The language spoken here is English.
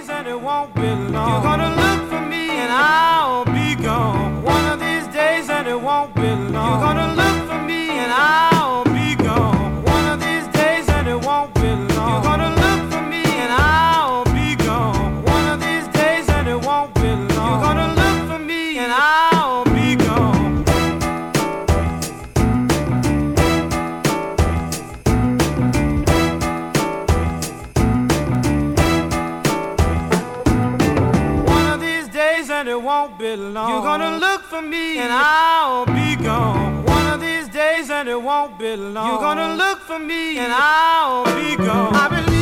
days and it won't be long. You're gonna look for me and I'll be gone. One of these days and it won't be long. You're gonna look for me and I'll be gone. One of these days and it won't be long. You're gonna look for me and I'll be gone. One of these days and it won't be long. You're gonna look for me and I'll be gone. One of these days and it won't be long. You're gonna look for me and I'll be gone. One of these days and it won't be long. You're gonna look for me and I'll be gone.